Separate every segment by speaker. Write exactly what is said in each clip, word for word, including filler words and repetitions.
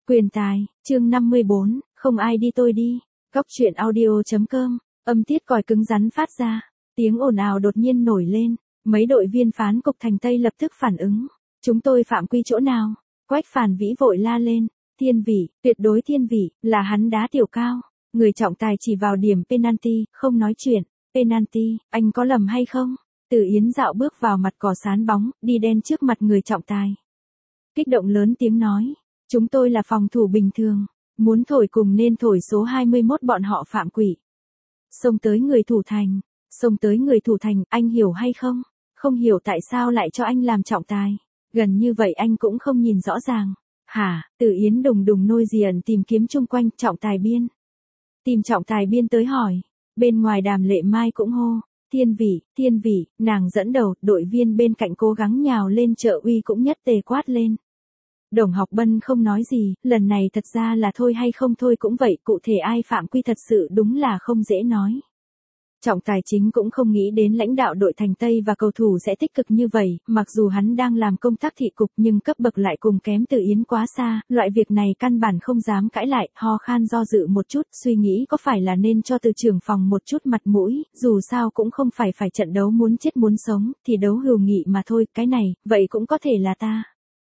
Speaker 1: Quyền tài, chương năm mươi bốn, không ai đi tôi đi. Góc truyện audio.com, âm tiết còi cứng rắn phát ra, tiếng ồn ào đột nhiên nổi lên, mấy đội viên phán cục thành Tây lập tức phản ứng. Chúng tôi phạm quy chỗ nào? Quách Phản Vĩ vội la lên, thiên vị, tuyệt đối thiên vị, là hắn đá Tiểu Cao. Người trọng tài chỉ vào điểm penalty, không nói chuyện. Penalty, anh có lầm hay không? Từ Yến dạo bước vào mặt cỏ sán bóng, đi đen trước mặt người trọng tài. Kích động lớn tiếng nói, chúng tôi là phòng thủ bình thường, muốn thổi cùng nên thổi số hai mươi mốt bọn họ phạm quỷ. Xông tới người thủ thành, xông tới người thủ thành, anh hiểu hay không? Không hiểu tại sao lại cho anh làm trọng tài. Gần như vậy anh cũng không nhìn rõ ràng. Hả, Từ Yến đùng đùng nôi diền tìm kiếm chung quanh trọng tài biên. Tìm trọng tài biên tới hỏi. Bên ngoài Đàm Lệ Mai cũng hô. Thiên vị, thiên vị, nàng dẫn đầu, đội viên bên cạnh cố gắng nhào lên trợ uy cũng nhất tề quát lên. Đồng Học Bân không nói gì, lần này thật ra là thôi hay không thôi cũng vậy, cụ thể ai phạm quy thật sự đúng là không dễ nói. Trọng tài chính cũng không nghĩ đến lãnh đạo đội thành Tây và cầu thủ sẽ tích cực như vậy, mặc dù hắn đang làm công tác thị cục nhưng cấp bậc lại cùng kém Từ Yến quá xa, loại việc này căn bản không dám cãi lại, ho khan do dự một chút, suy nghĩ có phải là nên cho từ trưởng phòng một chút mặt mũi, dù sao cũng không phải phải trận đấu muốn chết muốn sống, thì đấu hữu nghị mà thôi, cái này, vậy cũng có thể là ta.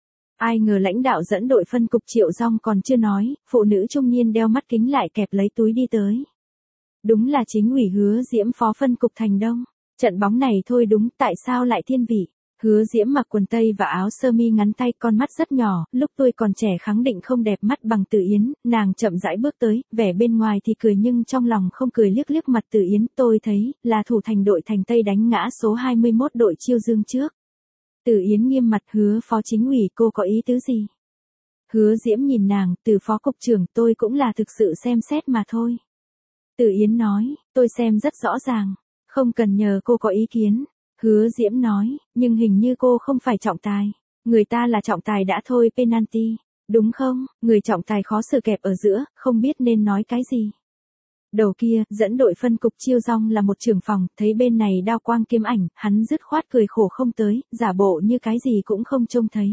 Speaker 1: Ai ngờ lãnh đạo dẫn đội phân cục Triệu Rong còn chưa nói, phụ nữ trung niên đeo mắt kính lại kẹp lấy túi đi tới. Đúng là chính ủy Hứa Diễm phó phân cục Thành Đông. Trận bóng này thôi đúng, tại sao lại thiên vị? Hứa Diễm mặc quần tây và áo sơ mi ngắn tay, con mắt rất nhỏ, lúc tôi còn trẻ khẳng định không đẹp mắt bằng Từ Yến, nàng chậm rãi bước tới, vẻ bên ngoài thì cười nhưng trong lòng không cười, liếc liếc mặt Từ Yến, tôi thấy, là thủ thành đội thành Tây đánh ngã số hai mươi mốt đội Chiêu Dương trước. Từ Yến nghiêm mặt, Hứa phó chính ủy, cô có ý tứ gì? Hứa Diễm nhìn nàng, từ phó cục trưởng, tôi cũng là thực sự xem xét mà thôi. Từ Yến nói, tôi xem rất rõ ràng, không cần nhờ cô có ý kiến. Hứa Diễm nói, nhưng hình như cô không phải trọng tài. Người ta là trọng tài đã thôi penalty, đúng không? Người trọng tài khó xử kẹp ở giữa, không biết nên nói cái gì. Đầu kia, dẫn đội phân cục Chiêu Rong là một trưởng phòng, thấy bên này đao quang kiếm ảnh, hắn dứt khoát cười khổ không tới, giả bộ như cái gì cũng không trông thấy.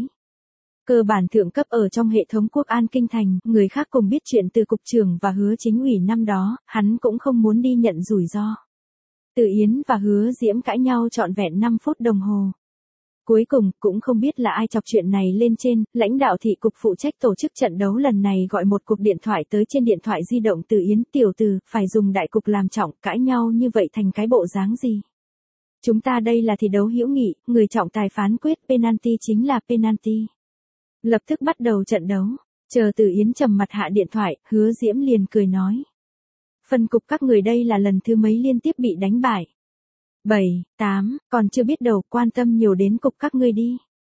Speaker 1: Cơ bản thượng cấp ở trong hệ thống quốc an kinh thành, người khác cùng biết chuyện từ cục trưởng và Hứa chính ủy năm đó, hắn cũng không muốn đi nhận rủi ro. Từ Yến và Hứa Diễm cãi nhau trọn vẹn năm phút đồng hồ. Cuối cùng, cũng không biết là ai chọc chuyện này lên trên, lãnh đạo thị cục phụ trách tổ chức trận đấu lần này gọi một cuộc điện thoại tới trên điện thoại di động Từ Yến, tiểu Từ, phải dùng đại cục làm trọng, cãi nhau như vậy thành cái bộ dáng gì? Chúng ta đây là thi đấu hữu nghị, người trọng tài phán quyết penalty chính là penalty. Lập tức bắt đầu trận đấu, chờ Từ Yến trầm mặt hạ điện thoại, Hứa Diễm liền cười nói. Phân cục các người đây là lần thứ mấy liên tiếp bị đánh bại. bảy, tám, còn chưa biết đầu, quan tâm nhiều đến cục các ngươi đi.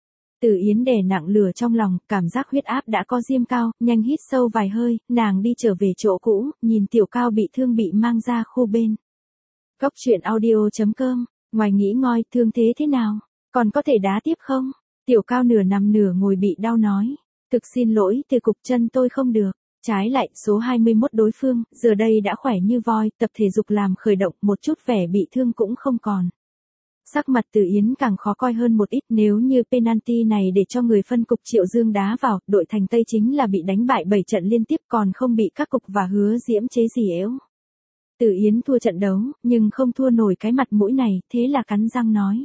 Speaker 1: Từ Yến đè nặng lửa trong lòng, cảm giác huyết áp đã có diêm cao, nhanh hít sâu vài hơi, nàng đi trở về chỗ cũ, nhìn Tiểu Cao bị thương bị mang ra khu bên. Góc truyện audio.com, ngoài nghĩ ngoi, thương thế thế nào, còn có thể đá tiếp không? Tiểu Cao nửa nằm nửa ngồi bị đau nói. Thực xin lỗi, từ cục chân tôi không được. Trái lại, số hai mươi mốt đối phương, giờ đây đã khỏe như voi, tập thể dục làm khởi động, một chút vẻ bị thương cũng không còn. Sắc mặt Từ Yến càng khó coi hơn một ít, nếu như penalty này để cho người phân cục Triệu Dương đá vào, đội thành Tây chính là bị đánh bại bảy trận liên tiếp còn không bị các cục và Hứa Diễm chế gì ếu. Từ Yến thua trận đấu, nhưng không thua nổi cái mặt mũi này, thế là cắn răng nói.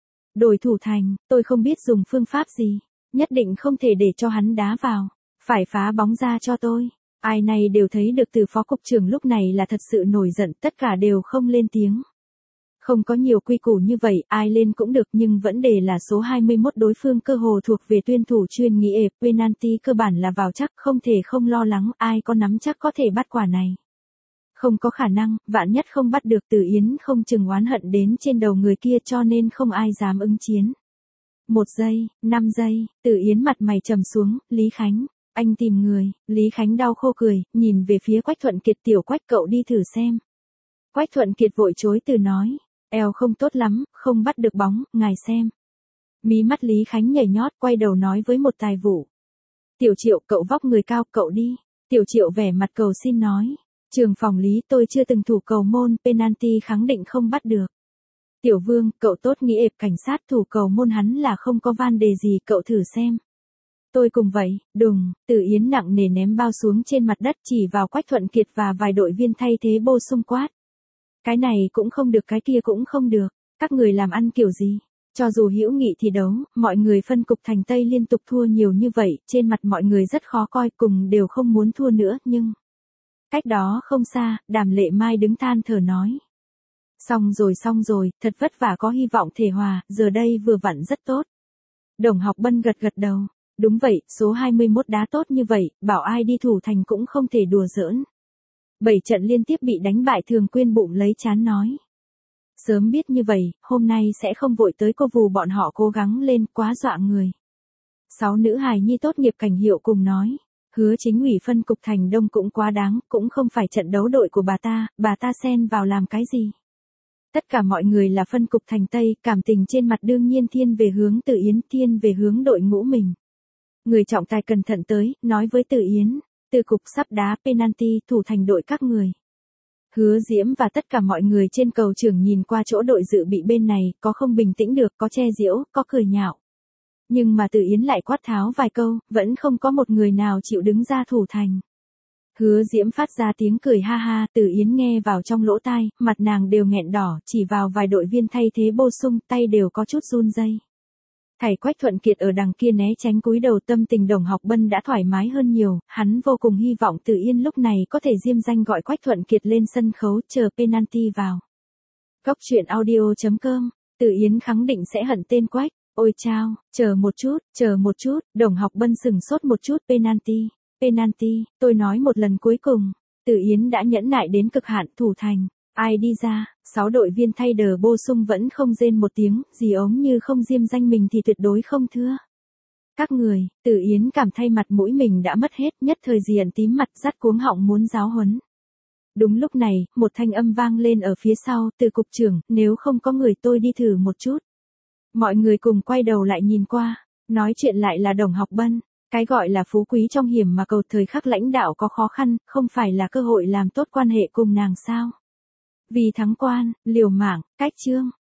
Speaker 1: Đội thủ thành, tôi không biết dùng phương pháp gì, nhất định không thể để cho hắn đá vào, phải phá bóng ra cho tôi. Ai này đều thấy được từ phó cục trưởng lúc này là thật sự nổi giận, tất cả đều không lên tiếng. Không có nhiều quy củ như vậy, ai lên cũng được nhưng vấn đề là số hai mươi mốt đối phương cơ hồ thuộc về tuyển thủ chuyên nghiệp, penalty cơ bản là vào chắc, không thể không lo lắng, ai có nắm chắc có thể bắt quả này. Không có khả năng, vạn nhất không bắt được Từ Yến không chừng oán hận đến trên đầu người kia cho nên không ai dám ứng chiến. Một giây, năm giây, Từ Yến mặt mày trầm xuống, Lý Khánh, anh tìm người, Lý Khánh đau khô cười, nhìn về phía Quách Thuận Kiệt, tiểu Quách cậu đi thử xem. Quách Thuận Kiệt vội chối từ nói, eo không tốt lắm, không bắt được bóng, ngài xem. Mí mắt Lý Khánh nhảy nhót, quay đầu nói với một tài vụ. Tiểu Triệu, cậu vóc người cao, cậu đi. Tiểu Triệu vẻ mặt cầu xin nói. Trường phòng Lý, tôi chưa từng thủ cầu môn, penalty khẳng định không bắt được. Tiểu Vương, cậu tốt nghĩ ệp cảnh sát thủ cầu môn hắn là không có van đề gì, cậu thử xem. Tôi cùng vậy, đùng, Từ Yến nặng nề ném bao xuống trên mặt đất chỉ vào Quách Thuận Kiệt và vài đội viên thay thế bổ sung quát. Cái này cũng không được, cái kia cũng không được, các người làm ăn kiểu gì? Cho dù hữu nghị thi đấu, mọi người phân cục thành Tây liên tục thua nhiều như vậy, trên mặt mọi người rất khó coi, cùng đều không muốn thua nữa, nhưng... Cách đó không xa, Đàm Lệ Mai đứng than thở nói. Xong rồi xong rồi, thật vất vả có hy vọng thể hòa, giờ đây vừa vặn rất tốt. Đồng Học Bân gật gật đầu. Đúng vậy, số hai mươi mốt đá tốt như vậy, bảo ai đi thủ thành cũng không thể đùa giỡn. Bảy trận liên tiếp bị đánh bại Thường Quyên bụng lấy trán nói. Sớm biết như vậy, hôm nay sẽ không vội tới cô vù bọn họ cố gắng lên, quá dọa người. Sáu nữ hài nhi tốt nghiệp cảnh hiệu cùng nói. Hứa Chính ủy phân cục thành Đông cũng quá đáng, cũng không phải trận đấu đội của bà ta, bà ta xen vào làm cái gì. Tất cả mọi người là phân cục thành Tây, cảm tình trên mặt đương nhiên thiên về hướng Từ Yến, thiên về hướng đội ngũ mình. Người trọng tài cẩn thận tới, nói với Từ Yến, Từ cục sắp đá penalty, thủ thành đội các người. Hứa Diễm và tất cả mọi người trên cầu trưởng nhìn qua chỗ đội dự bị bên này, có không bình tĩnh được, có che giễu, có cười nhạo. Nhưng mà Từ Yến lại quát tháo vài câu, vẫn không có một người nào chịu đứng ra thủ thành. Hứa Diễm phát ra tiếng cười ha ha, Từ Yến nghe vào trong lỗ tai, mặt nàng đều nghẹn đỏ, chỉ vào vài đội viên thay thế bổ sung, tay đều có chút run rẩy. Thầy Quách Thuận Kiệt ở đằng kia né tránh cúi đầu, tâm tình Đồng Học Bân đã thoải mái hơn nhiều, hắn vô cùng hy vọng Từ Yên lúc này có thể diêm danh gọi Quách Thuận Kiệt lên sân khấu, chờ penalty vào. Cốc truyện audio chấm com, Từ Yến khẳng định sẽ hận tên Quách, ôi chao, chờ một chút, chờ một chút, Đồng Học Bân sừng sốt một chút, penalty, penalty, tôi nói một lần cuối cùng, Từ Yến đã nhẫn nại đến cực hạn, thủ thành. Ai đi ra, sáu đội viên thay đờ bổ sung vẫn không rên một tiếng, gì ống như không diêm danh mình thì tuyệt đối không thưa. Các người, Từ Yến cảm thấy mặt mũi mình đã mất hết, nhất thời diện tím mặt dắt cuống họng muốn giáo huấn. Đúng lúc này, một thanh âm vang lên ở phía sau, Từ cục trưởng, nếu không có người tôi đi thử một chút. Mọi người cùng quay đầu lại nhìn qua, nói chuyện lại là Đồng Học Bân. Cái gọi là phú quý trong hiểm mà cầu thời khắc lãnh đạo có khó khăn, không phải là cơ hội làm tốt quan hệ cùng nàng sao? Vì thắng quan, liều mạng, cách chương.